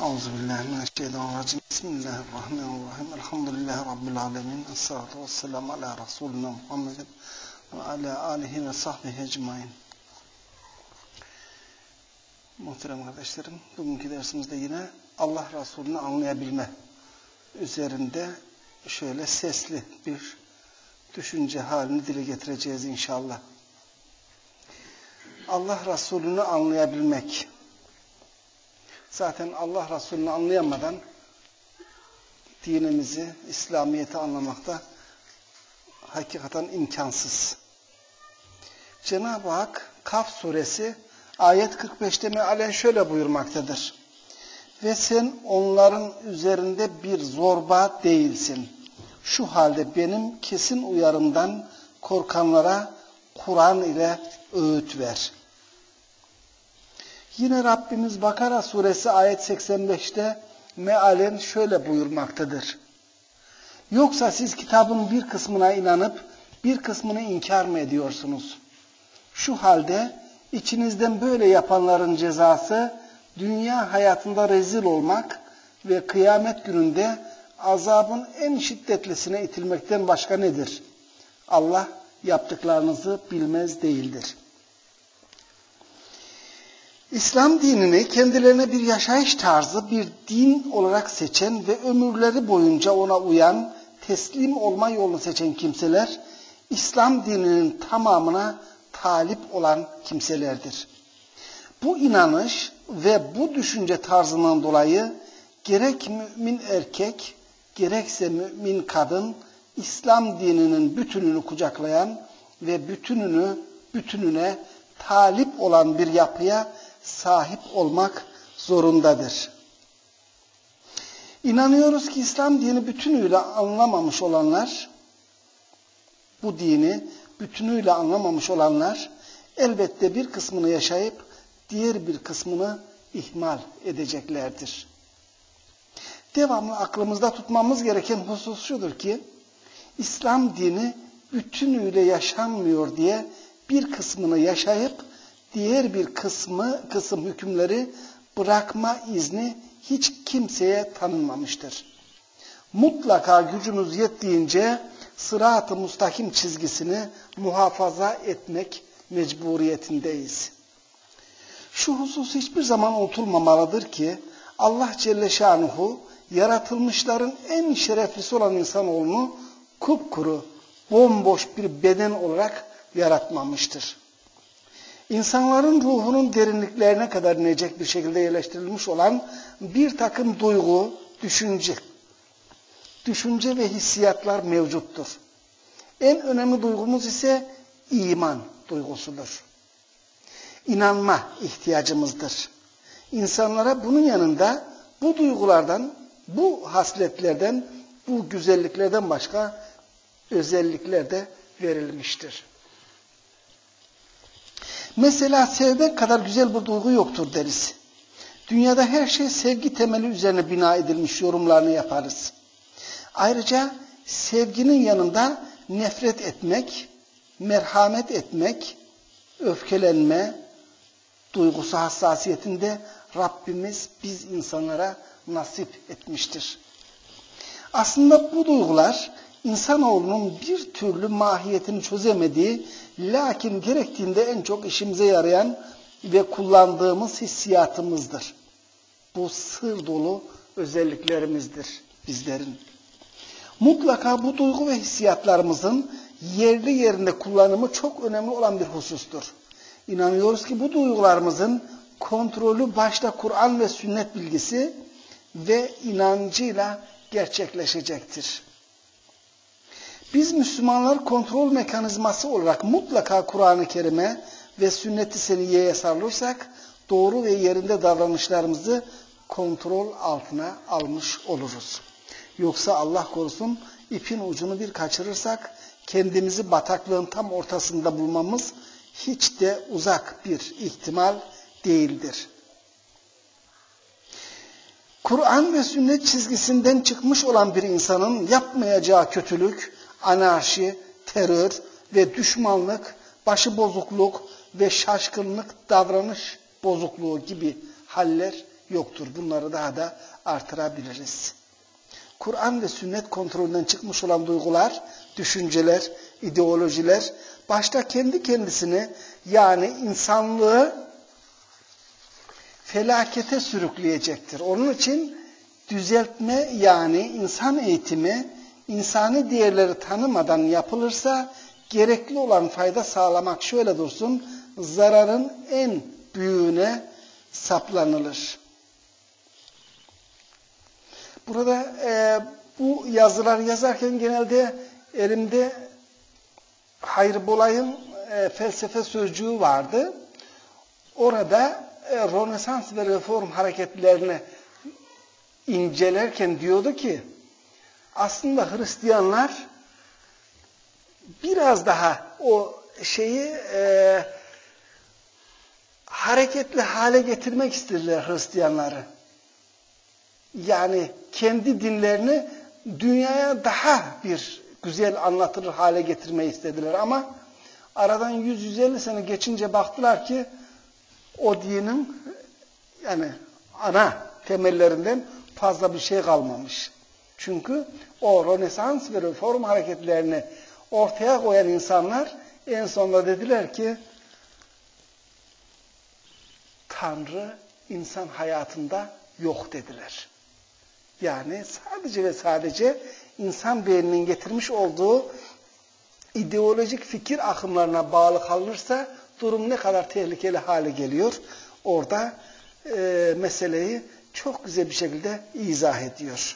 Euzubillahimineşşeytanirracim. Bismillahirrahmanirrahim. Elhamdülillahi Rabbil alemin. Esselatu vesselamu ala Resulina Muhammedin ve ala alihi ve sahbihi ecmain. Muhterem kardeşlerim, bugünkü dersimizde yine Allah Resulü'nü anlayabilme üzerinde şöyle sesli bir düşünce halini dile getireceğiz inşallah. Allah Resulü'nü anlayabilmek. Zaten Allah Resulü'nü anlayamadan dinimizi, İslamiyet'i anlamakta hakikaten imkansız. Cenab-ı Hak Kaf suresi ayet 45'te mealen şöyle buyurmaktadır. Ve sen onların üzerinde bir zorba değilsin. Şu halde benim kesin uyarımdan korkanlara Kur'an ile öğüt ver. Yine Rabbimiz Bakara suresi ayet 85'te mealen şöyle buyurmaktadır. Yoksa siz kitabın bir kısmına inanıp bir kısmını inkar mı ediyorsunuz? Şu halde içinizden böyle yapanların cezası dünya hayatında rezil olmak ve kıyamet gününde azabın en şiddetlisine itilmekten başka nedir? Allah yaptıklarınızı bilmez değildir. İslam dinini kendilerine bir yaşayış tarzı, bir din olarak seçen ve ömürleri boyunca ona uyan, teslim olma yolunu seçen kimseler, İslam dininin tamamına talip olan kimselerdir. Bu inanış ve bu düşünce tarzından dolayı gerek mümin erkek, gerekse mümin kadın, İslam dininin bütününü kucaklayan ve bütününe talip olan bir yapıya sahip olmak zorundadır. İnanıyoruz ki İslam dini bütünüyle anlamamış olanlar, bu dini bütünüyle anlamamış olanlar elbette bir kısmını yaşayıp diğer bir kısmını ihmal edeceklerdir. Devamlı aklımızda tutmamız gereken husus şudur ki, İslam dini bütünüyle yaşanmıyor diye bir kısmını yaşayıp diğer bir kısım hükümleri bırakma izni hiç kimseye tanınmamıştır. Mutlaka gücümüz yettiğince sırat-ı müstakim çizgisini muhafaza etmek mecburiyetindeyiz. Şu husus hiçbir zaman unutulmamalıdır ki Allah Celle Şanuhu yaratılmışların en şereflisi olan insanoğlunu kupkuru, bomboş bir beden olarak yaratmamıştır. İnsanların ruhunun derinliklerine kadar inecek bir şekilde yerleştirilmiş olan bir takım duygu, düşünce ve hissiyatlar mevcuttur. En önemli duygumuz ise iman duygusudur. İnanma ihtiyacımızdır. İnsanlara bunun yanında bu duygulardan, bu hasletlerden, bu güzelliklerden başka özellikler de verilmiştir. Mesela sevmek kadar güzel bir duygu yoktur deriz. Dünyada her şey sevgi temeli üzerine bina edilmiş yorumlarını yaparız. Ayrıca sevginin yanında nefret etmek, merhamet etmek, öfkelenme duygusu hassasiyetinde Rabbimiz biz insanlara nasip etmiştir. Aslında bu duygular insanoğlunun bir türlü mahiyetini çözemediği, lakin gerektiğinde en çok işimize yarayan ve kullandığımız hissiyatımızdır. Bu sır dolu özelliklerimizdir bizlerin. Mutlaka bu duygu ve hissiyatlarımızın yerli yerinde kullanımı çok önemli olan bir husustur. İnanıyoruz ki bu duygularımızın kontrolü başta Kur'an ve sünnet bilgisi ve inancıyla gerçekleşecektir. Biz Müslümanlar kontrol mekanizması olarak mutlaka Kur'an-ı Kerim'e ve sünnet-i seniyyeye sarılırsak doğru ve yerinde davranışlarımızı kontrol altına almış oluruz. Yoksa Allah korusun ipin ucunu bir kaçırırsak kendimizi bataklığın tam ortasında bulmamız hiç de uzak bir ihtimal değildir. Kur'an ve sünnet çizgisinden çıkmış olan bir insanın yapmayacağı kötülük, anarşi, terör ve düşmanlık, başıbozukluk ve şaşkınlık, davranış bozukluğu gibi haller yoktur. Bunları daha da artırabiliriz. Kur'an ve sünnet kontrolünden çıkmış olan duygular, düşünceler, ideolojiler başta kendi kendisini yani insanlığı felakete sürükleyecektir. Onun için düzeltme yani insan eğitimi insani değerleri tanımadan yapılırsa gerekli olan fayda sağlamak şöyle dursun, zararın en büyüğüne saplanılır. Burada bu yazılar yazarken genelde elimde Hayri Bolay'ın felsefe sözcüğü vardı. Orada Rönesans ve reform hareketlerini incelerken diyordu ki aslında Hristiyanlar biraz daha o şeyi hareketli hale getirmek istediler Hristiyanları. Yani kendi dinlerini dünyaya daha bir güzel anlatılır hale getirmeyi istediler ama aradan 100-150 sene geçince baktılar ki o dinin yani ana temellerinden fazla bir şey kalmamış. Çünkü o Rönesans ve reform hareketlerini ortaya koyan insanlar en sonunda dediler ki Tanrı insan hayatında yok dediler. Yani sadece ve sadece insan beyninin getirmiş olduğu ideolojik fikir akımlarına bağlı kalınırsa durum ne kadar tehlikeli hale geliyor. Orada meseleyi çok güzel bir şekilde izah ediyor.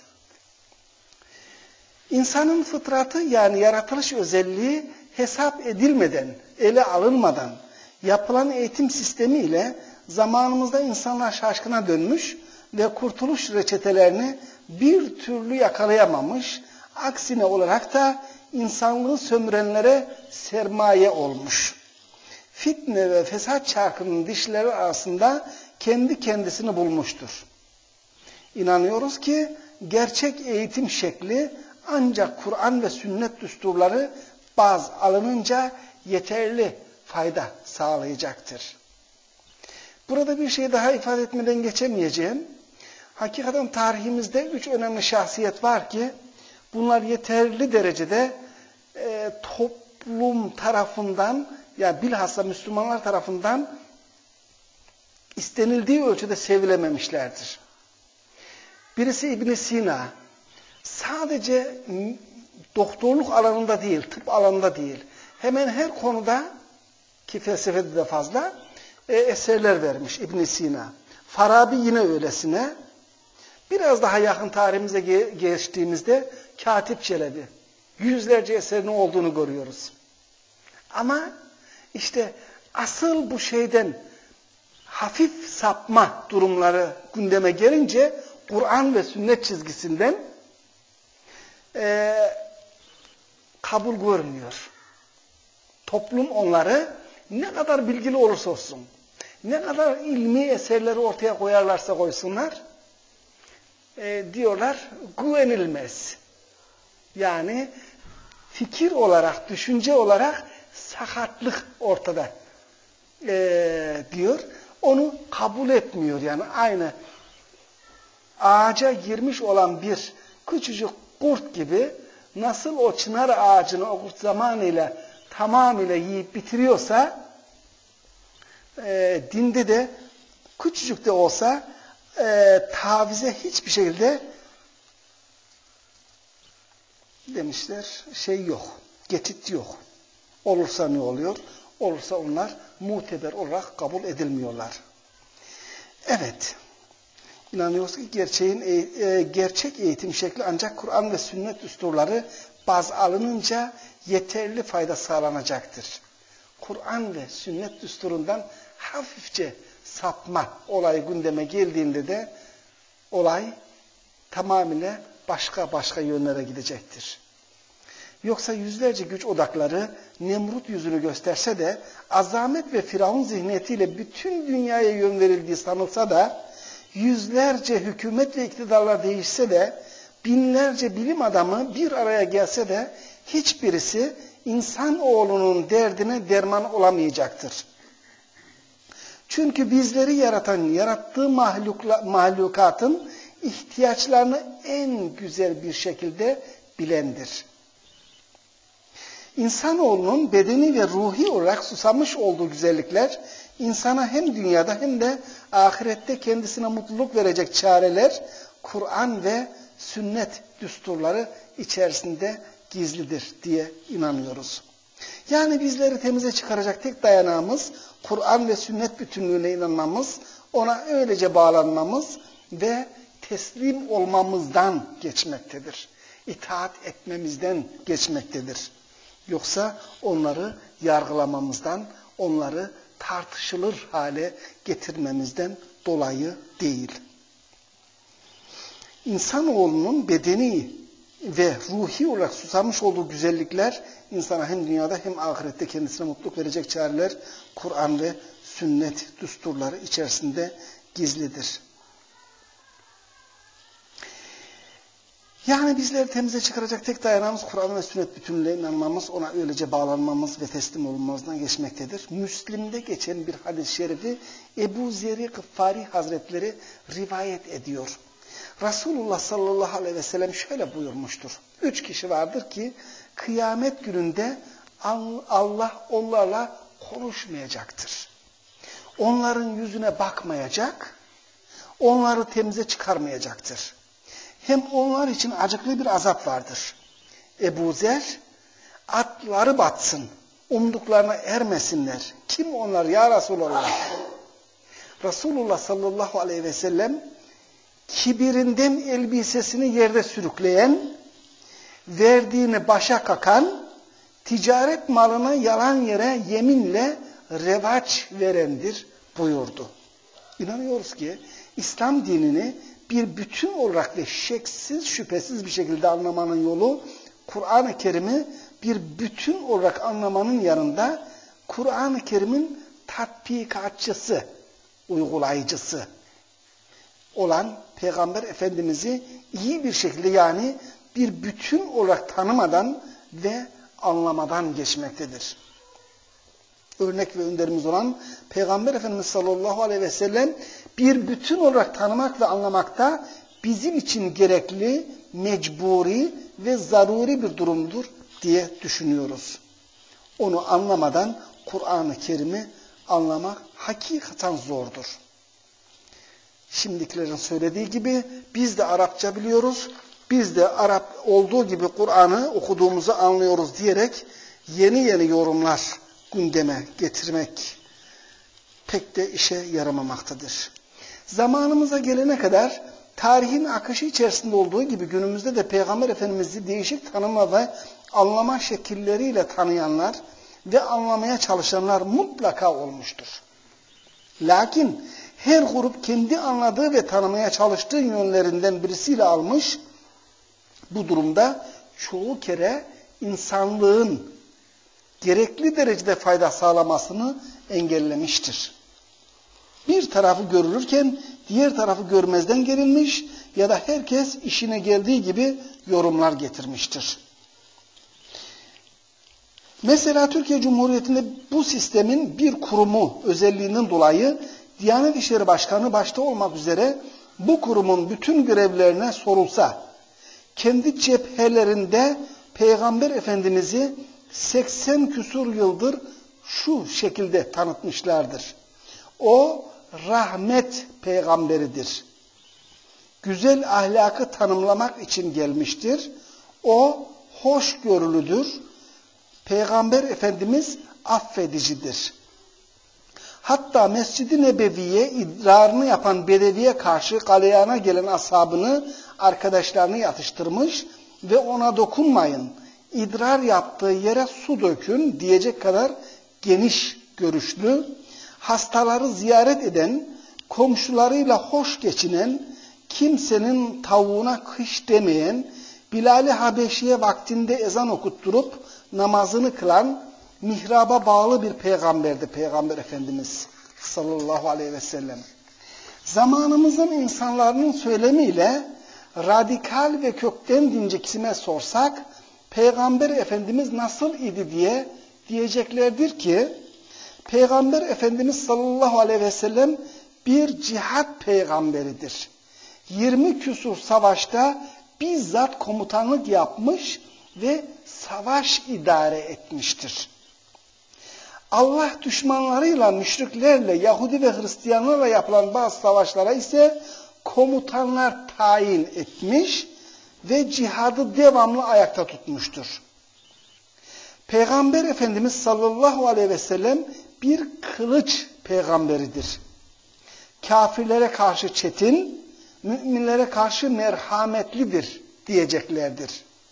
İnsanın fıtratı yani yaratılış özelliği hesap edilmeden, ele alınmadan yapılan eğitim sistemiyle zamanımızda insanlar şaşkına dönmüş ve kurtuluş reçetelerini bir türlü yakalayamamış, aksine olarak da insanlığı sömürenlere sermaye olmuş. Fitne ve fesat çarkının dişleri arasında kendi kendisini bulmuştur. İnanıyoruz ki gerçek eğitim şekli ancak Kur'an ve sünnet düsturları baz alınınca yeterli fayda sağlayacaktır. Burada bir şey daha ifade etmeden geçemeyeceğim. Hakikaten tarihimizde 3 önemli şahsiyet var ki bunlar yeterli derecede toplum tarafından yani bilhassa Müslümanlar tarafından istenildiği ölçüde sevilememişlerdir. Birisi İbn Sina. Sadece doktorluk alanında değil, tıp alanında değil. Hemen her konuda ki felsefede de fazla eserler vermiş İbn Sina. Farabi yine öylesine. Biraz daha yakın tarihimize geçtiğimizde Katip Çelebi. Yüzlerce eserinin olduğunu görüyoruz. Ama işte asıl bu şeyden hafif sapma durumları gündeme gelince Kur'an ve sünnet çizgisinden kabul görmüyor. Toplum onları ne kadar bilgili olursa olsun, ne kadar ilmi eserleri ortaya koyarlarsa koysunlar, diyorlar güvenilmez. Yani fikir olarak, düşünce olarak sakatlık ortada diyor. Onu kabul etmiyor. Yani aynı ağaca girmiş olan bir küçücük kurt gibi nasıl o çınar ağacını o kurt zamanıyla tamamıyla yiyip bitiriyorsa dinde de küçücük de olsa tavize hiçbir şekilde demişler şey yok, geçit yok. Olursa ne oluyor? Olursa onlar muteber olarak kabul edilmiyorlar. Evet, inanıyoruz ki gerçek eğitim şekli ancak Kur'an ve sünnet düsturları baz alınınca yeterli fayda sağlanacaktır. Kur'an ve sünnet düsturundan hafifçe sapma olayı gündeme geldiğinde de olay tamamıyla başka yönlere gidecektir. Yoksa yüzlerce güç odakları Nemrut yüzünü gösterse de azamet ve Firavun zihniyetiyle bütün dünyaya yön verildiği sanılsa da yüzlerce hükümet ve iktidarlar değişse de binlerce bilim adamı bir araya gelse de hiçbirisi insanoğlunun derdine derman olamayacaktır. Çünkü bizleri yaratan, yarattığı mahlukatın ihtiyaçlarını en güzel bir şekilde bilendir. İnsanoğlunun bedeni ve ruhi olarak susamış olduğu güzellikler, insana hem dünyada hem de ahirette kendisine mutluluk verecek çareler, Kur'an ve sünnet düsturları içerisinde gizlidir diye inanıyoruz. Yani bizleri temize çıkaracak tek dayanağımız, Kur'an ve sünnet bütünlüğüne inanmamız, ona öylece bağlanmamız ve teslim olmamızdan geçmektedir. İtaat etmemizden geçmektedir. Yoksa onları yargılamamızdan, onları tartışılır hale getirmemizden dolayı değil. İnsanoğlunun bedeni ve ruhi olarak susamış olduğu güzellikler, insana hem dünyada hem ahirette kendisine mutluluk verecek çareler, Kur'an ve sünnet düsturları içerisinde gizlidir. Yani bizleri temize çıkaracak tek dayanağımız Kur'an ve sünnet bütünlüğüne inanmamız, ona öylece bağlanmamız ve teslim olmamızdan geçmektedir. Müslim'de geçen bir hadis-i şerifi Ebu Zer-i Gıffari Hazretleri rivayet ediyor. Resulullah sallallahu aleyhi ve sellem şöyle buyurmuştur. 3 kişi vardır ki kıyamet gününde Allah onlarla konuşmayacaktır. Onların yüzüne bakmayacak, onları temize çıkarmayacaktır. Hem onlar için acıklı bir azap vardır. Ebu Zer, atları batsın, umduklarına ermesinler. Kim onlar ya Resulallah? Resulullah sallallahu aleyhi ve sellem, kibirinden elbisesini yerde sürükleyen, verdiğini başa kakan, ticaret malına yalan yere yeminle revaç verendir buyurdu. İnanıyoruz ki İslam dinini bir bütün olarak ve şeksiz şüphesiz bir şekilde anlamanın yolu, Kur'an-ı Kerim'i bir bütün olarak anlamanın yanında Kur'an-ı Kerim'in tatbikatçısı, uygulayıcısı olan Peygamber Efendimiz'i iyi bir şekilde, yani bir bütün olarak tanımadan ve anlamadan geçmektedir. Örnek ve önderimiz olan Peygamber Efendimiz sallallahu aleyhi ve sellem bir bütün olarak tanımak ve anlamakta bizim için gerekli, mecburi ve zaruri bir durumdur diye düşünüyoruz. Onu anlamadan Kur'an-ı Kerim'i anlamak hakikaten zordur. Şimdikilerin söylediği gibi biz de Arapça biliyoruz, biz de Arap olduğu gibi Kur'an'ı okuduğumuzu anlıyoruz diyerek yeni yeni yorumlar gündeme getirmek pek de işe yaramamaktadır. Zamanımıza gelene kadar tarihin akışı içerisinde olduğu gibi günümüzde de Peygamber Efendimiz'i değişik tanıma ve anlama şekilleriyle tanıyanlar ve anlamaya çalışanlar mutlaka olmuştur. Lakin her grup kendi anladığı ve tanımaya çalıştığı yönlerinden birisiyle almış, bu durumda çoğu kere insanlığın gerekli derecede fayda sağlamasını engellemiştir. Bir tarafı görülürken diğer tarafı görmezden gelinmiş ya da herkes işine geldiği gibi yorumlar getirmiştir. Mesela Türkiye Cumhuriyeti'nde bu sistemin bir kurumu özelliğinden dolayı Diyanet İşleri Başkanı başta olmak üzere bu kurumun bütün görevlerine sorulsa, kendi cephelerinde Peygamber Efendimiz'i 80 küsur yıldır şu şekilde tanıtmışlardır. O rahmet peygamberidir. Güzel ahlakı tanımlamak için gelmiştir. O hoşgörülüdür. Peygamber Efendimiz affedicidir. Hatta Mescid-i Nebevi'ye idrarını yapan Bedevi'ye karşı galeyana gelen ashabını, arkadaşlarını yatıştırmış ve ona dokunmayın, idrar yaptığı yere su dökün diyecek kadar geniş görüşlü, hastaları ziyaret eden, komşularıyla hoş geçinen, kimsenin tavuğuna kış demeyen, Bilal-i Habeşi'ye vaktinde ezan okutturup namazını kılan, mihraba bağlı bir peygamberdi Peygamber Efendimiz sallallahu aleyhi ve sellem. Zamanımızın insanların söylemiyle radikal ve kökten dince kime sorsak, Peygamber Efendimiz nasıl idi diye diyeceklerdir ki, Peygamber Efendimiz sallallahu aleyhi ve sellem bir cihat peygamberidir. 20 küsur savaşta bizzat komutanlık yapmış ve savaş idare etmiştir. Allah düşmanlarıyla, müşriklerle, Yahudi ve Hristiyanlarla yapılan bazı savaşlara ise komutanlar tayin etmiş ve cihadı devamlı ayakta tutmuştur. Peygamber Efendimiz sallallahu aleyhi ve sellem bir kılıç peygamberidir. Kafirlere karşı çetin, müminlere karşı merhametlidir diyeceklerdir.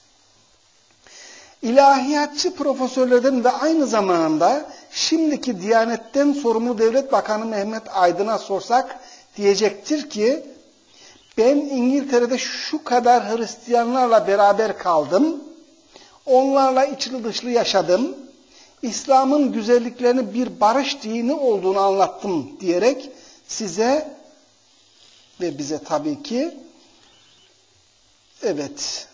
İlahiyatçı profesörlerden ve aynı zamanda şimdiki Diyanet'ten sorumlu Devlet Bakanı Mehmet Aydın'a sorsak diyecektir ki ben İngiltere'de şu kadar Hristiyanlarla beraber kaldım, onlarla içli dışlı yaşadım, İslam'ın güzelliklerini bir barış dini olduğunu anlattım diyerek size ve bize tabii ki evet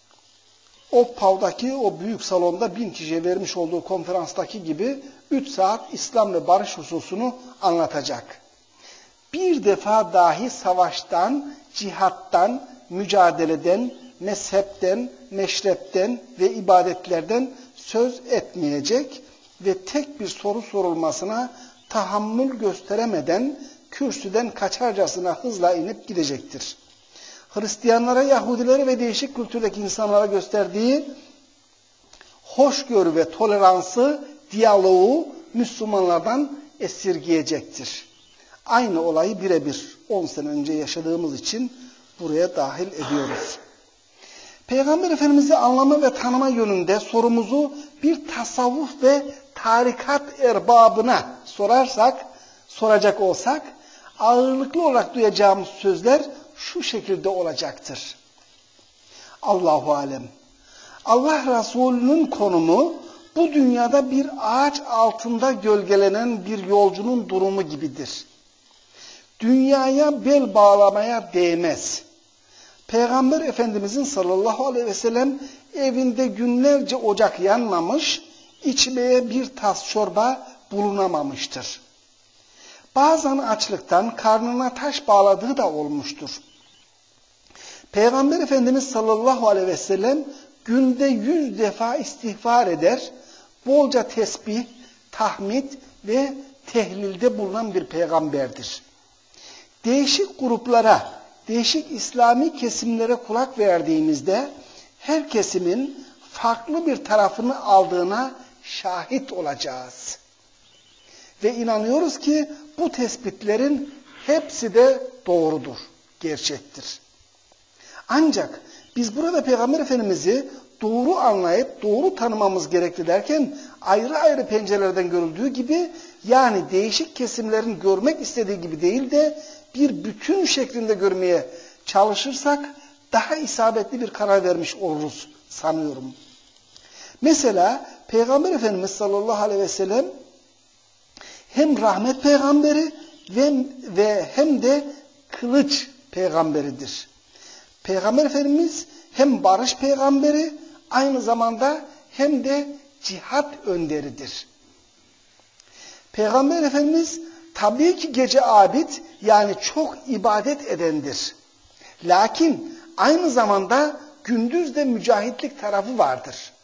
o Pav'daki o büyük salonda 1000 kişiye vermiş olduğu konferanstaki gibi 3 saat İslam ve barış hususunu anlatacak. Bir defa dahi savaştan, cihattan, mücadeleden, mezhepten, meşrepten ve ibadetlerden söz etmeyecek ve tek bir soru sorulmasına tahammül gösteremeden kürsüden kaçarcasına hızla inip gidecektir. Hristiyanlara, Yahudilere ve değişik kültürdeki insanlara gösterdiği hoşgörü ve toleransı, diyaloğu Müslümanlardan esirgeyecektir. Aynı olayı birebir 10 sene önce yaşadığımız için buraya dahil ediyoruz. Peygamber Efendimiz'i anlama ve tanıma yönünde sorumuzu bir tasavvuf ve tarikat erbabına soracak olsak, ağırlıklı olarak duyacağımız sözler şu şekilde olacaktır. Allahu alem. Allah Resulü'nün konumu bu dünyada bir ağaç altında gölgelenen bir yolcunun durumu gibidir. Dünyaya bel bağlamaya değmez. Peygamber Efendimizin sallallahu aleyhi ve sellem evinde günlerce ocak yanmamış, içmeye bir tas çorba bulunamamıştır. Bazen açlıktan karnına taş bağladığı da olmuştur. Peygamber Efendimiz sallallahu aleyhi ve sellem günde 100 defa istiğfar eder, bolca tesbih, tahmid ve tehlilde bulunan bir peygamberdir. Değişik gruplara, değişik İslami kesimlere kulak verdiğimizde her kesimin farklı bir tarafını aldığına şahit olacağız. Ve inanıyoruz ki bu tespitlerin hepsi de doğrudur, gerçektir. Ancak biz burada Peygamber Efendimiz'i doğru anlayıp doğru tanımamız gerekli derken ayrı ayrı pencerelerden görüldüğü gibi yani değişik kesimlerin görmek istediği gibi değil de bir bütün şeklinde görmeye çalışırsak daha isabetli bir karar vermiş oluruz sanıyorum. Mesela Peygamber Efendimiz sallallahu aleyhi ve sellem hem rahmet peygamberi ve hem de kılıç peygamberidir. Peygamber Efendimiz hem barış peygamberi aynı zamanda hem de cihat önderidir. Peygamber Efendimiz tabii ki gece abid yani çok ibadet edendir. Lakin aynı zamanda gündüz de mücahitlik tarafı vardır.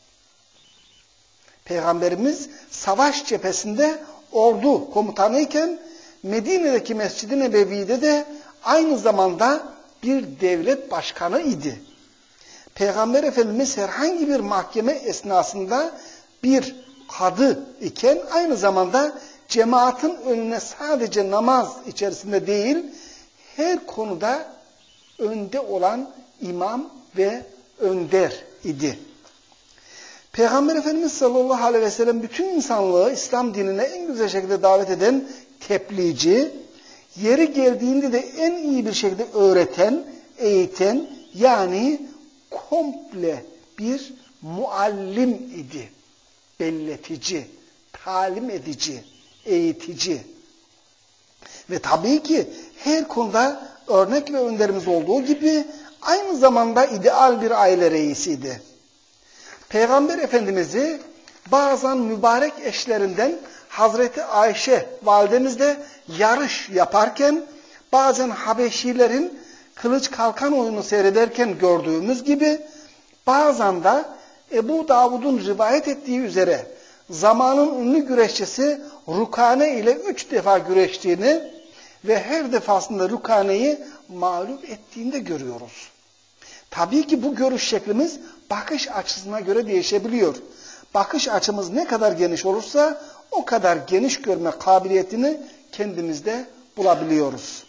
Peygamberimiz savaş cephesinde ordu komutanıyken Medine'deki Mescid-i Nebevi'de de aynı zamanda bir devlet başkanı idi. Peygamber Efendimiz herhangi bir mahkeme esnasında bir kadı iken aynı zamanda cemaatin önüne sadece namaz içerisinde değil her konuda önde olan imam ve önder idi. Peygamber Efendimiz sallallahu aleyhi ve sellem bütün insanlığı İslam dinine en güzel şekilde davet eden tebliğci, yeri geldiğinde de en iyi bir şekilde öğreten, eğiten yani komple bir muallim idi. Belletici, talim edici, eğitici. Ve tabii ki her konuda örnek ve önderimiz olduğu gibi aynı zamanda ideal bir aile reisiydi. Peygamber Efendimiz'i bazen mübarek eşlerinden Hazreti Ayşe validemizle yarış yaparken bazen Habeşilerin kılıç kalkan oyunu seyrederken gördüğümüz gibi bazen de Ebu Davud'un rivayet ettiği üzere zamanın ünlü güreşçisi Rukane ile 3 defa güreştiğini ve her defasında Rukane'yi mağlup ettiğini görüyoruz. Tabii ki bu görüş şeklimiz bakış açısına göre değişebiliyor. Bakış açımız ne kadar geniş olursa o kadar geniş görme kabiliyetini kendimizde bulabiliyoruz.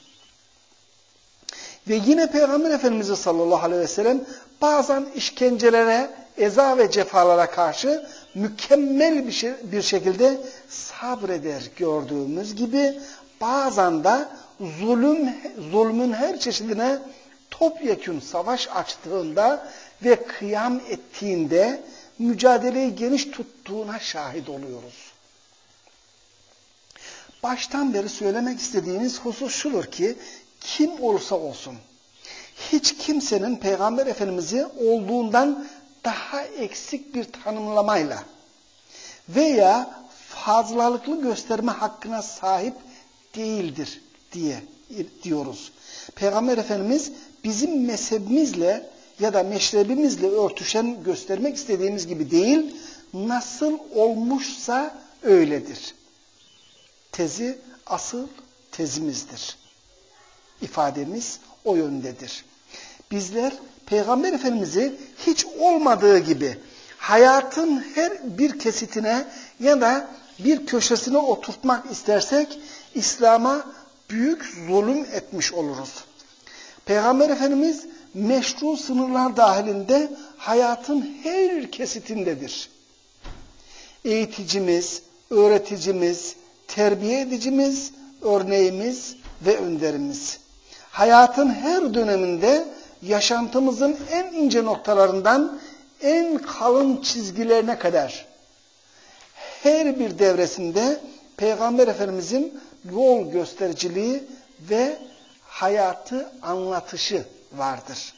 Ve yine Peygamber Efendimiz sallallahu aleyhi ve sellem bazen işkencelere, eza ve cefalara karşı mükemmel bir şekilde sabreder gördüğümüz gibi bazen de zulmün her çeşidine topyekün savaş açtığında ve kıyam ettiğinde mücadeleyi geniş tuttuğuna şahit oluyoruz. Baştan beri söylemek istediğimiz husus şudur ki kim olursa olsun hiç kimsenin Peygamber Efendimiz'i olduğundan daha eksik bir tanımlamayla veya fazlalıklı gösterme hakkına sahip değildir diyoruz. Peygamber Efendimiz bizim mezhebimizle ya da meşrebimizle örtüşen göstermek istediğimiz gibi değil, nasıl olmuşsa öyledir. Tezi asıl tezimizdir. İfademiz o yöndedir. Bizler Peygamber Efendimiz'i hiç olmadığı gibi hayatın her bir kesitine ya da bir köşesine oturtmak istersek İslam'a büyük zulüm etmiş oluruz. Peygamber Efendimiz meşru sınırlar dahilinde hayatın her kesitindedir. Eğiticimiz, öğreticimiz, terbiye edicimiz, örneğimiz ve önderimiz. Hayatın her döneminde yaşantımızın en ince noktalarından en kalın çizgilerine kadar her bir devresinde Peygamber Efendimizin yol göstericiliği ve hayatı anlatışı vardır.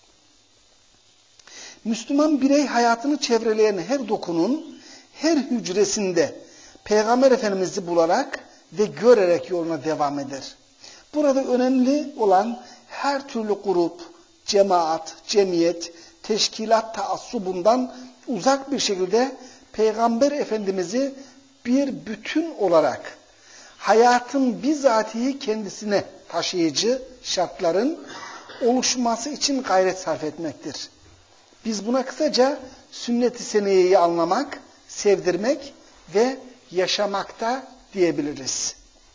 Müslüman birey hayatını çevreleyen her dokunun, her hücresinde Peygamber Efendimiz'i bularak ve görerek yoluna devam eder. Burada önemli olan her türlü grup, cemaat, cemiyet, teşkilat taassubundan uzak bir şekilde Peygamber Efendimiz'i bir bütün olarak hayatın bizatihi kendisine taşıyıcı şartların oluşması için gayret sarf etmektir. Biz buna kısaca sünnet-i seniyyeyi anlamak, sevdirmek ve yaşamakta diyebiliriz.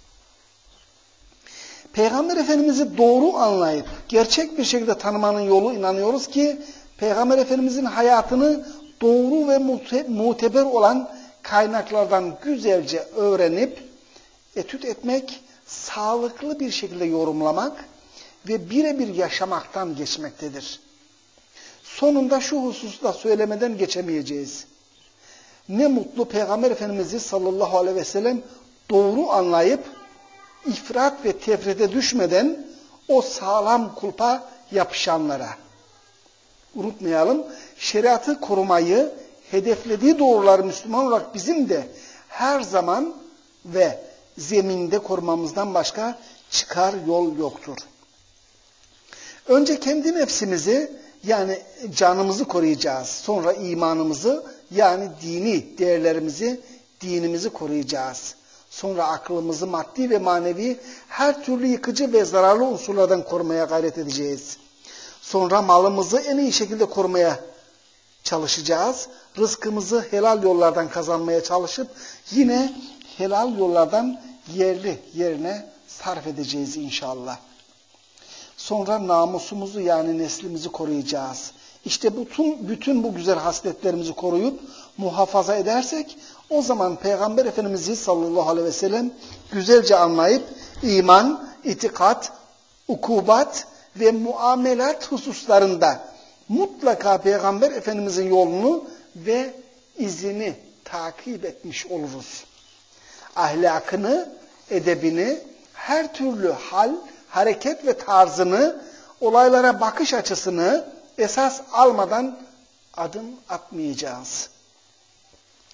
Peygamber Efendimiz'i doğru anlayıp gerçek bir şekilde tanımanın yolu inanıyoruz ki Peygamber Efendimiz'in hayatını doğru ve muteber olan kaynaklardan güzelce öğrenip etüt etmek, sağlıklı bir şekilde yorumlamak ve birebir yaşamaktan geçmektedir. Sonunda şu hususu da söylemeden geçemeyeceğiz. Ne mutlu Peygamber Efendimiz'i sallallahu aleyhi ve sellem doğru anlayıp ifrat ve tefrite düşmeden o sağlam kulpa yapışanlara. Unutmayalım, şeriatı korumayı, hedeflediği doğruları Müslüman olarak bizim de her zaman ve zeminde korumamızdan başka çıkar yol yoktur. Önce kendi nefsimizi yani canımızı koruyacağız. Sonra imanımızı yani dini değerlerimizi, dinimizi koruyacağız. Sonra aklımızı maddi ve manevi her türlü yıkıcı ve zararlı unsurlardan korumaya gayret edeceğiz. Sonra malımızı en iyi şekilde korumaya çalışacağız. Rızkımızı helal yollardan kazanmaya çalışıp yine helal yollardan yerine sarf edeceğiz inşallah. Sonra namusumuzu yani neslimizi koruyacağız. İşte bütün bu güzel hasletlerimizi koruyup muhafaza edersek o zaman Peygamber Efendimiz'i sallallahu aleyhi ve sellem güzelce anlayıp iman, itikat, ukubat ve muamelat hususlarında mutlaka Peygamber Efendimiz'in yolunu ve izini takip etmiş oluruz. Ahlakını, edebini, her türlü hal, hareket ve tarzını, olaylara bakış açısını esas almadan adım atmayacağız.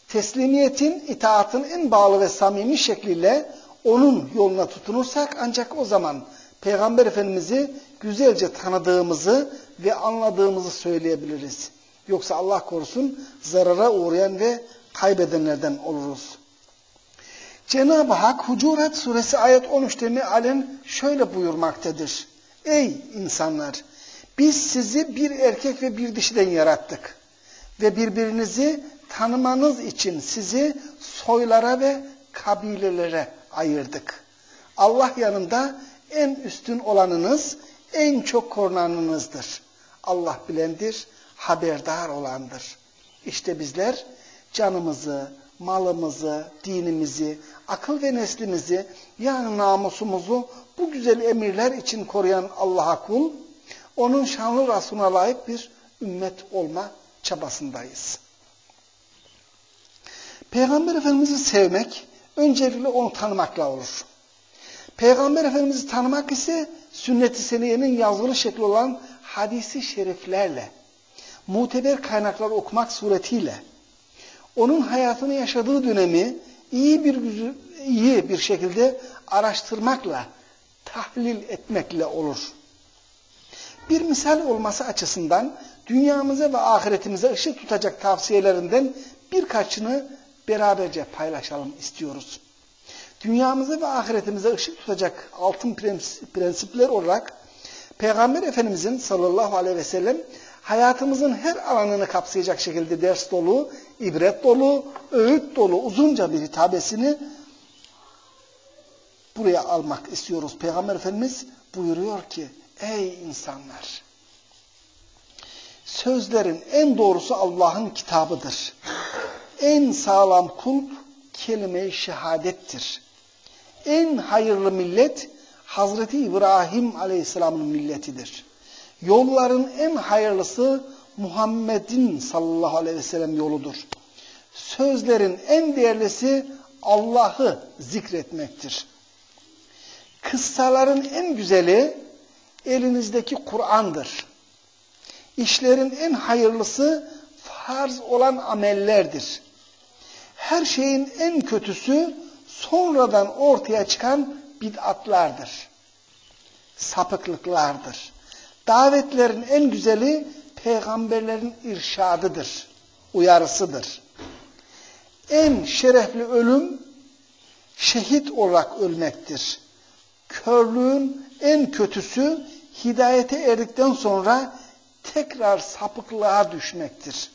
Teslimiyetin, itaatın en bağlı ve samimi şekliyle onun yoluna tutunursak ancak o zaman Peygamber Efendimiz'i güzelce tanıdığımızı ve anladığımızı söyleyebiliriz. Yoksa Allah korusun zarara uğrayan ve kaybedenlerden oluruz. Cenab-ı Hak Hucurat Suresi ayet 13'te mealen şöyle buyurmaktadır. Ey insanlar! Biz sizi bir erkek ve bir dişiden yarattık ve birbirinizi tanımanız için sizi soylara ve kabilelere ayırdık. Allah yanında en üstün olanınız, en çok korunanınızdır. Allah bilendir, haberdar olandır. İşte bizler canımızı, malımızı, dinimizi, akıl ve neslimizi yani namusumuzu bu güzel emirler için koruyan Allah'a kul, onun şanlı Resulüne layık bir ümmet olma çabasındayız. Peygamber Efendimiz'i sevmek, öncelikle onu tanımakla olur. Peygamber Efendimiz'i tanımak ise sünnet-i seniyenin yazılı şekli olan hadisi şeriflerle, muteber kaynakları okumak suretiyle, onun hayatını yaşadığı dönemi iyi bir şekilde araştırmakla, tahlil etmekle olur. Bir misal olması açısından dünyamıza ve ahiretimize ışık tutacak tavsiyelerinden birkaçını beraberce paylaşalım istiyoruz. Dünyamıza ve ahiretimize ışık tutacak altın prensipler olarak Peygamber Efendimizin sallallahu aleyhi ve sellem hayatımızın her alanını kapsayacak şekilde ders dolu, ibret dolu, öğüt dolu uzunca bir hitabesini buraya almak istiyoruz. Peygamber Efendimiz buyuruyor ki, ey insanlar! Sözlerin en doğrusu Allah'ın kitabıdır. En sağlam kulp kelime-i şehadettir. En hayırlı millet Hazreti İbrahim Aleyhisselam'ın milletidir. Yolların en hayırlısı Muhammed'in sallallahu aleyhi ve sellem yoludur. Sözlerin en değerlisi Allah'ı zikretmektir. Kıssaların en güzeli elinizdeki Kur'an'dır. İşlerin en hayırlısı farz olan amellerdir. Her şeyin en kötüsü sonradan ortaya çıkan bid'atlardır. Sapıklıklardır. Davetlerin en güzeli peygamberlerin irşadıdır, uyarısıdır. En şerefli ölüm şehit olarak ölmektir. Körlüğün en kötüsü hidayete erdikten sonra tekrar sapıklığa düşmektir.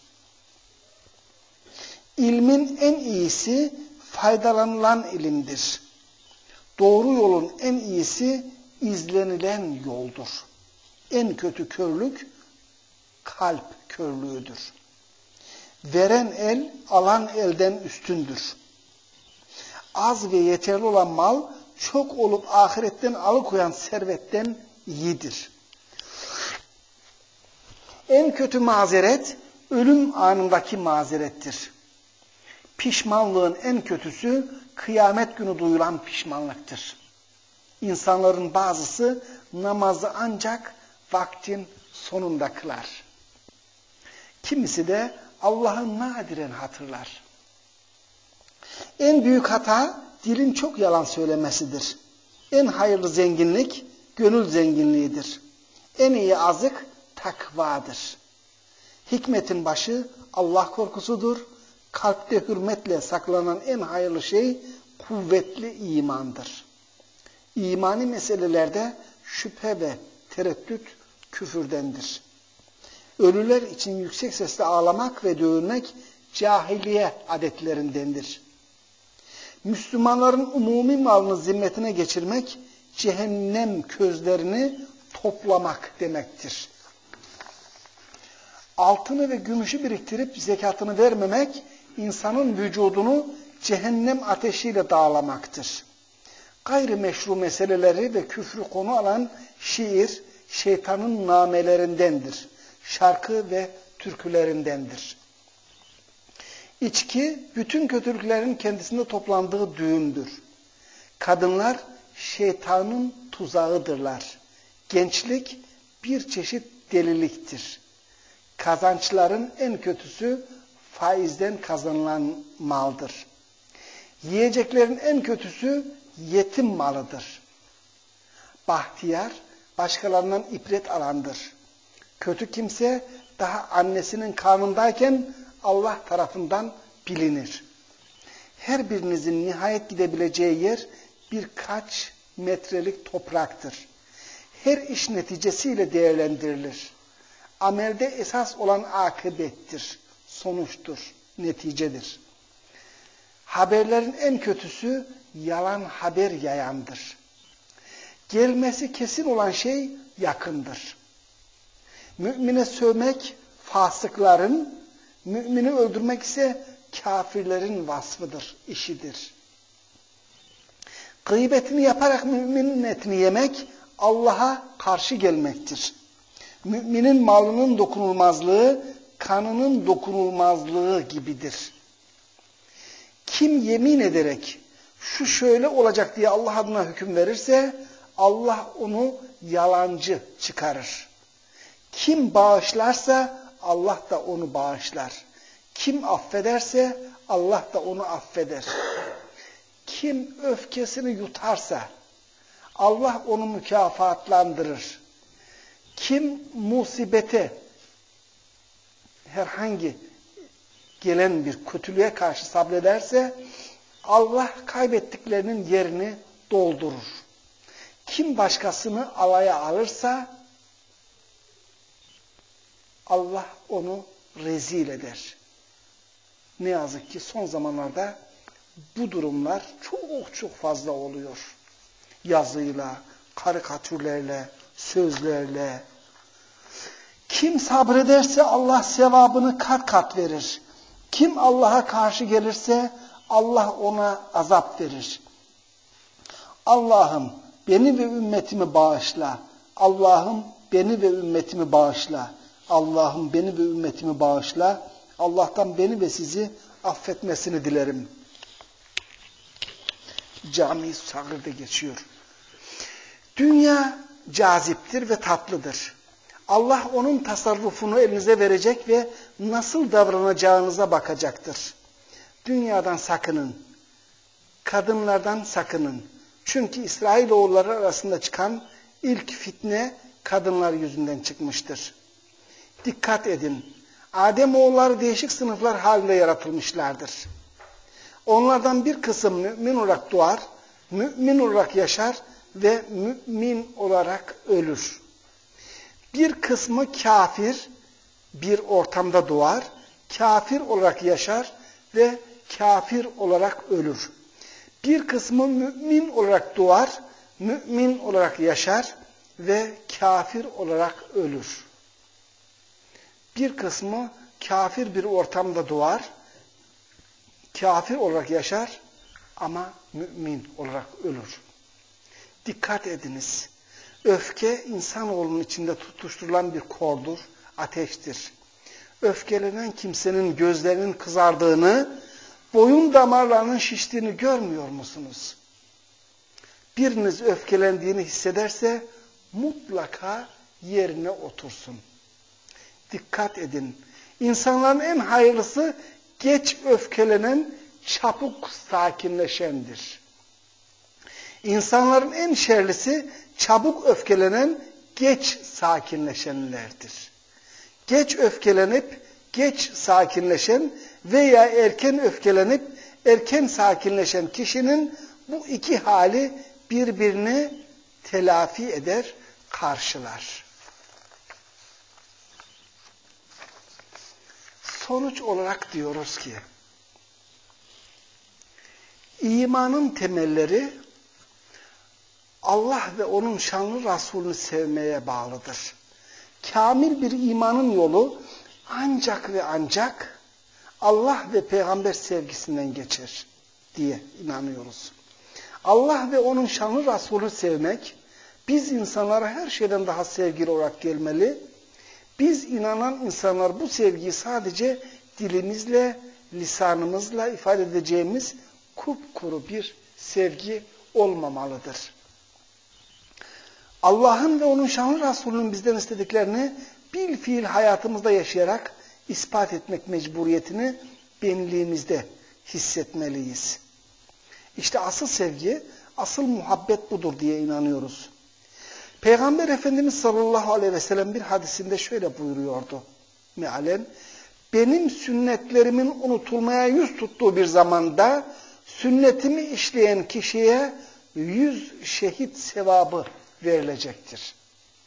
İlmin en iyisi faydalanılan ilimdir. Doğru yolun en iyisi izlenilen yoldur. En kötü körlük kalp körlüğüdür. Veren el alan elden üstündür. Az ve yeterli olan mal çok olup ahiretten alıkoyan servetten iyidir. En kötü mazeret ölüm anındaki mazerettir. Pişmanlığın en kötüsü kıyamet günü duyulan pişmanlıktır. İnsanların bazısı namazı ancak vaktin sonunda kılar. Kimisi de Allah'ı nadiren hatırlar. En büyük hata dilin çok yalan söylemesidir. En hayırlı zenginlik gönül zenginliğidir. En iyi azık takvadır. Hikmetin başı Allah korkusudur. Kalpte hürmetle saklanan en hayırlı şey kuvvetli imandır. İmani meselelerde şüphe ve tereddüt küfürdendir. Ölüler için yüksek sesle ağlamak ve dövünmek cahiliye adetlerindendir. Müslümanların umumi malını zimmetine geçirmek cehennem közlerini toplamak demektir. Altını ve gümüşü biriktirip zekatını vermemek insanın vücudunu cehennem ateşiyle dağlamaktır. Gayrimeşru meseleleri ve küfrü konu alan şiir şeytanın namelerindendir. Şarkı ve türkülerindendir. İçki bütün kötülüklerin kendisinde toplandığı düğümdür. Kadınlar şeytanın tuzağıdırlar. Gençlik bir çeşit deliliktir. Kazançların en kötüsü faizden kazanılan maldır. Yiyeceklerin en kötüsü yetim malıdır. Bahtiyar, başkalarından ibret alandır. Kötü kimse daha annesinin karnındayken Allah tarafından bilinir. Her birinizin nihayet gidebileceği yer birkaç metrelik topraktır. Her iş neticesiyle değerlendirilir. Amelde esas olan akıbettir, sonuçtur, neticedir. Haberlerin en kötüsü yalan haber yayandır. Gelmesi kesin olan şey yakındır. Mümine sövmek fasıkların, mümini öldürmek ise kafirlerin vasfıdır, işidir. Gıybetini yaparak müminin etini yemek Allah'a karşı gelmektir. Müminin malının dokunulmazlığı, kanının dokunulmazlığı gibidir. Kim yemin ederek şu şöyle olacak diye Allah adına hüküm verirse Allah onu yalancı çıkarır. Kim bağışlarsa Allah da onu bağışlar. Kim affederse Allah da onu affeder. Kim öfkesini yutarsa Allah onu mükafatlandırır. Kim musibete, herhangi gelen bir kötülüğe karşı sabrederse Allah kaybettiklerinin yerini doldurur. Kim başkasını alaya alırsa Allah onu rezil eder. Ne yazık ki son zamanlarda bu durumlar çok fazla oluyor. Yazıyla, karikatürlerle, sözlerle. Kim sabrederse Allah sevabını kat kat verir. Kim Allah'a karşı gelirse Allah ona azap verir. Allah'ım beni ve ümmetimi bağışla. Allah'ım beni ve ümmetimi bağışla. Allah'ım beni ve ümmetimi bağışla. Allah'tan beni ve sizi affetmesini dilerim. Cami-i Sagir'de geçiyor. Dünya caziptir ve tatlıdır. Allah onun tasarrufunu elinize verecek ve nasıl davranacağınıza bakacaktır. Dünyadan sakının. Kadınlardan sakının. Çünkü İsrailoğulları arasında çıkan ilk fitne kadınlar yüzünden çıkmıştır. Dikkat edin. Ademoğulları değişik sınıflar halinde yaratılmışlardır. Onlardan bir kısım mümin olarak doğar, mümin olarak yaşar ve mümin olarak ölür. Bir kısmı kafir bir ortamda doğar, kafir olarak yaşar ve kafir olarak ölür. Bir kısmı mümin olarak doğar, mümin olarak yaşar ve kafir olarak ölür. Bir kısmı kafir bir ortamda doğar, kafir olarak yaşar ama mümin olarak ölür. Dikkat ediniz. Öfke insanoğlunun içinde tutuşturulan bir kordur, ateştir. Öfkelenen kimsenin gözlerinin kızardığını, boyun damarlarının şiştiğini görmüyor musunuz? Biriniz öfkelendiğini hissederse mutlaka yerine otursun. Dikkat edin. İnsanların en hayırlısı geç öfkelenen, çabuk sakinleşendir. İnsanların en şerlisi çabuk öfkelenen, geç sakinleşenlerdir. Geç öfkelenip geç sakinleşen veya erken öfkelenip erken sakinleşen kişinin bu iki hali birbirini telafi eder, karşılar. Sonuç olarak diyoruz ki, imanın temelleri Allah ve onun şanlı Resulünü sevmeye bağlıdır. Kamil bir imanın yolu ancak ve ancak Allah ve peygamber sevgisinden geçer diye inanıyoruz. Allah ve onun şanlı Resulü sevmek, biz insanlara her şeyden daha sevgili olarak gelmeli. Biz inanan insanlar bu sevgiyi sadece dilimizle, lisanımızla ifade edeceğimiz kupkuru bir sevgi olmamalıdır. Allah'ın ve onun şanlı Resulünün bizden istediklerini bilfiil hayatımızda yaşayarak ispat etmek mecburiyetini benliğimizde hissetmeliyiz. İşte asıl sevgi, asıl muhabbet budur diye inanıyoruz. Peygamber Efendimiz sallallahu aleyhi ve sellem bir hadisinde şöyle buyuruyordu mealen: benim sünnetlerimin unutulmaya yüz tuttuğu bir zamanda sünnetimi işleyen kişiye 100 şehit sevabı verilecektir.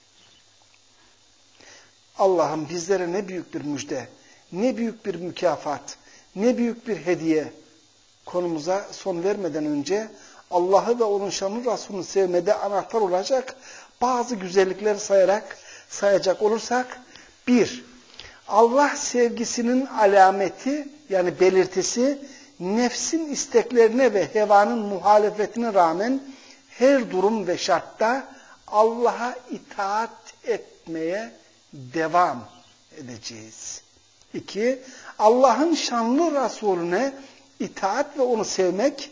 Allah'ım bizlere ne büyük bir müjde, ne büyük bir mükafat, ne büyük bir hediye. Konumuza son vermeden önce Allah'ı ve onun şanlı Resulü'nü sevmede anahtar olacak bazı güzellikler sayacak olursak: 1. Allah sevgisinin alameti, yani belirtisi, nefsin isteklerine ve hevanın muhalefetine rağmen her durum ve şartta Allah'a itaat etmeye devam edeceğiz. 2. Allah'ın şanlı Resulüne itaat ve onu sevmek,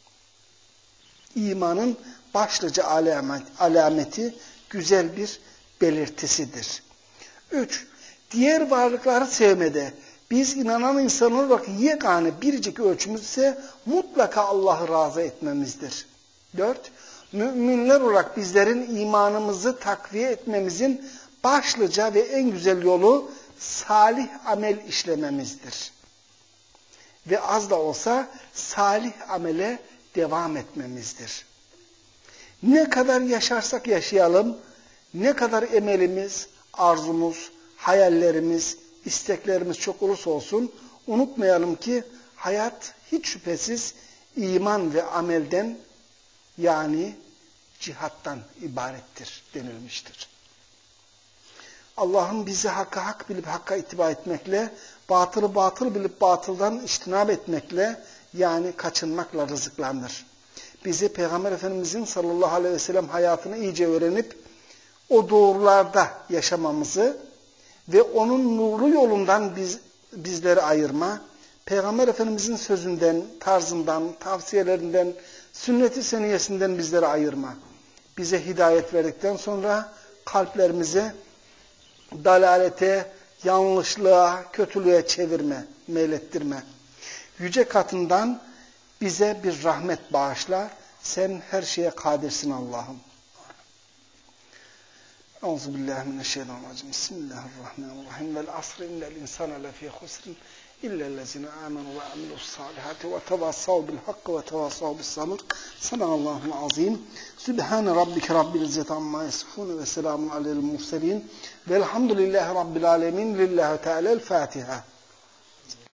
imanın başlıca alameti, güzel bir belirtisidir. 3. Diğer varlıkları sevmede biz inanan insanlar olarak yegane biricik ölçümüz ise mutlaka Allah'ı razı etmemizdir. 4. Müminler olarak bizlerin imanımızı takviye etmemizin başlıca ve en güzel yolu salih amel işlememizdir. Ve az da olsa salih amele devam etmemizdir. Ne kadar yaşarsak yaşayalım, ne kadar emelimiz, arzumuz, hayallerimiz, isteklerimiz çok olursa olsun, unutmayalım ki hayat hiç şüphesiz iman ve amelden, yani cihattan ibarettir denilmiştir. Allah'ım bizi hakkı hak bilip hakka ittiba etmekle, batılı batıl bilip batıldan içtinab etmekle, yani kaçınmakla rızıklandır. Bizi Peygamber Efendimizin sallallahu aleyhi ve sellem hayatını iyice öğrenip o doğrularda yaşamamızı ve onun nurlu yolundan bizleri ayırma, Peygamber Efendimizin sözünden, tarzından, tavsiyelerinden, sünnet-i seniyesinden bizleri ayırma. Bize hidayet verdikten sonra kalplerimizi dalalete, yanlışlığa, kötülüğe çevirme, meylettirme. Yüce katından bize bir rahmet bağışla. Sen her şeye kadirsin Allah'ım. Euzubillahimineşşeytanirracim. Bismillahirrahmanirrahim. Vel asr innel insane lefî husrin illellezine amenu ve amilussâlihâti ve tevâssav bil hakkı ve tevâssav bis sabr. Sadakallahul azîm. Sübhane rabbike rabbil izzeti amma yasifûn ve selamun alel murselîn. Velhamdülillahi rabbil âlemin. Lillahi Teala'l Fatiha.